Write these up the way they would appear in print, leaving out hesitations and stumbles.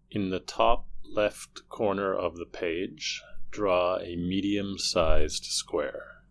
In the top left corner of the page, draw a medium-sized square.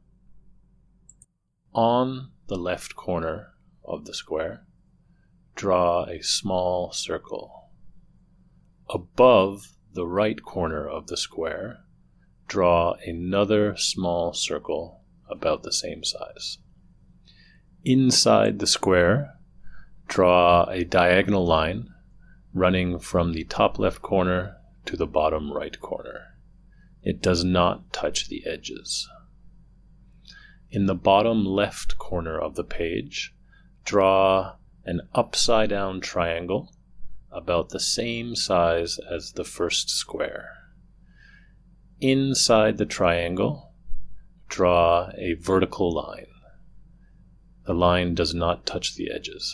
On the left corner of the square, draw a small circle. Above the right corner of the square, draw another small circle about the same size. Inside the square, draw a diagonal line running from the top left corner to the bottom right corner. It does not touch the edges. In the bottom left corner of the page, draw an upside-down triangle about the same size as the first square. Inside the triangle, draw a vertical line. The line does not touch the edges.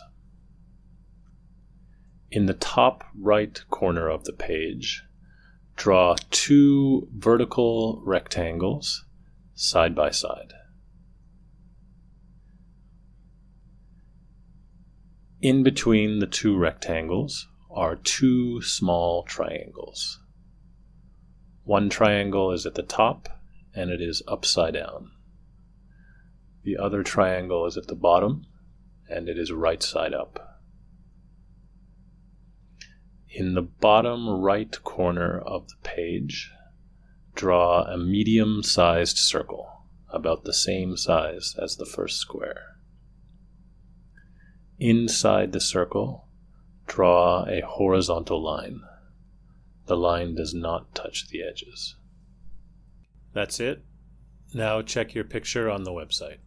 In the top right corner of the page, draw two vertical rectangles side by side. In between the two rectangles are two small triangles. One triangle is at the top and it is upside down. The other triangle is at the bottom and it is right side up. In the bottom right corner of the page, draw a medium-sized circle about the same size as the first square. Inside the circle, draw a horizontal line. The line does not touch the edges. That's it. Now check your picture on the website.